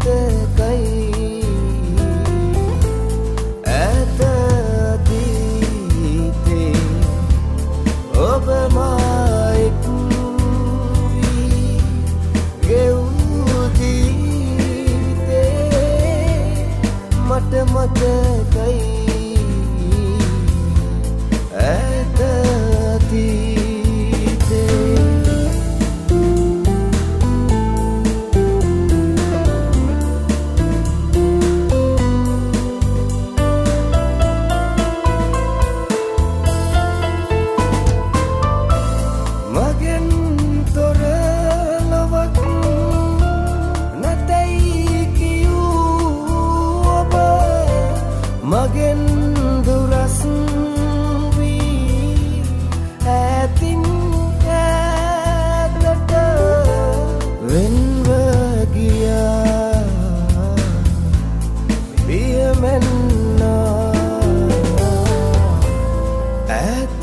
මතකයි ඈත අතීතේ ඔබ මා එක් වී ගෙවූ ජීවිතේ මට මතකයි ඈත මගෙන් දුරස් වී ඈතින් ඈතට වෙන්ව ගියා පියමෙන්නා ඈත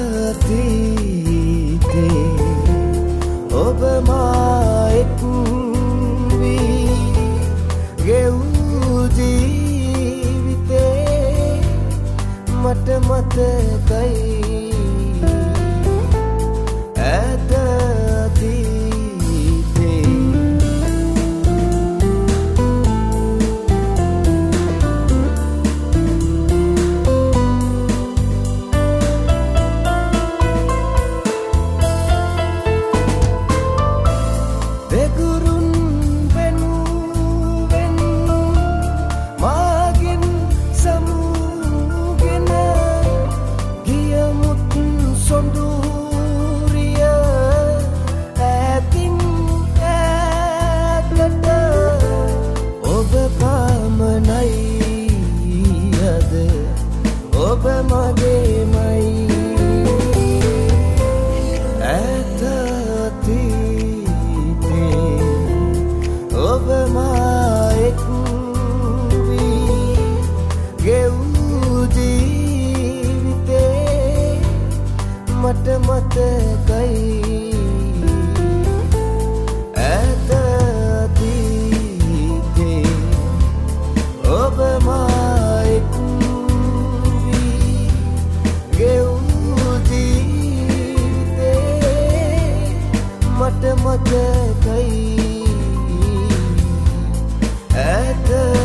අතීතේ ඔබ මා එක් වී ගෙවූ මට මතකයි ඈත අතීතේ දෙගුරුන් වෙනුවෙන් මාගෙන් සමුගෙන සොඳුරිය ඈතින් ඈතට ඔබ පමණයි අද ඔබ මගේමයි ඈත අතීතේ ඔබ මා එක් වී ගෙවූ මට මතකයි ඈත අතීතේ ඔබ මා එක් වී ගෙවූ ජීවිතේ මට මතකයි ඈත